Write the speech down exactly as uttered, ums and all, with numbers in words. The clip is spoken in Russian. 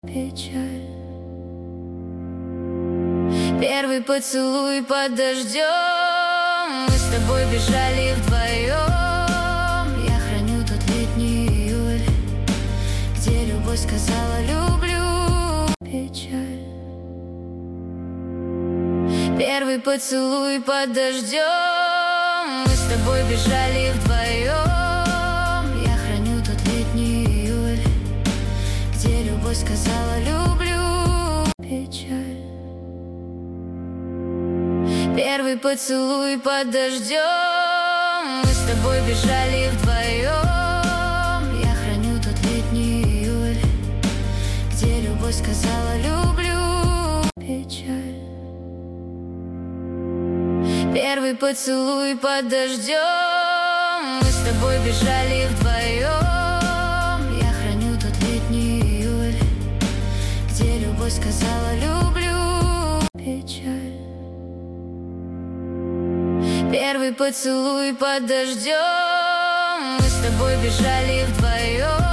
Печаль. Первый поцелуй под дождем, мы с тобой бежали вдвоем. Я храню тот летний июль, где любовь сказала люблю. Печаль. Первый поцелуй под дождем, мы с тобой бежали вдвоем. Я храню тот летний июль, где любовь сказала люблю. Печаль. Первый поцелуй под дождем, мы с тобой бежали вдвоем. Я храню тот летний июль, где любовь сказала люблю. Печаль. Первый поцелуй под дождем, мы с тобой бежали вдвоем. Я храню тот летний июль, где любовь сказала люблю. Печаль. Первый поцелуй под дождем, мы с тобой бежали вдвоем.